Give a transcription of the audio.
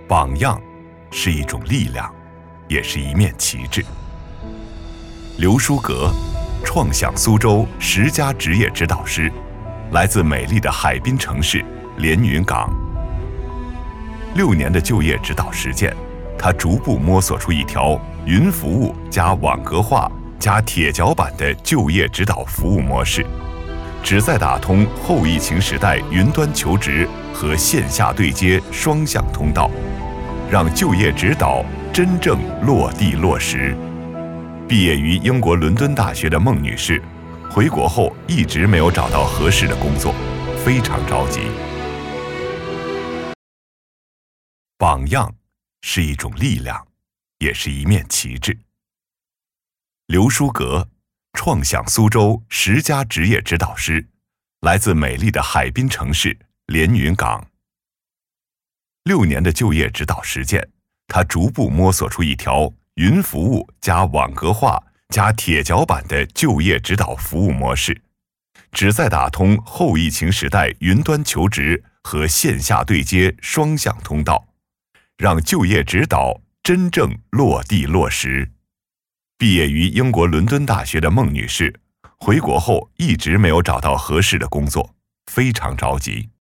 榜样是一种力量，也是一面旗帜。刘书阁，创想苏州10佳职业指导师，来自美丽的海滨城市连云港。6年的就业指导实践，他逐步摸索出一条云服务加网格化加铁脚板的就业指导服务模式，旨在打通后疫情时代云端求职和线下对接双向通道，让就业指导真正落地落实。毕业于英国伦敦大学的孟女士，回国后一直没有找到合适的工作，非常着急。榜样是一种力量，也是一面旗帜。刘书阁，创想苏州10佳职业指导师，来自美丽的海滨城市连云港。6年的就业指导实践，他逐步摸索出一条云服务加网格化加铁脚板的就业指导服务模式，旨在打通后疫情时代云端求职和线下对接双向通道，让就业指导真正落地落实。毕业于英国伦敦大学的孟女士，回国后一直没有找到合适的工作，非常着急。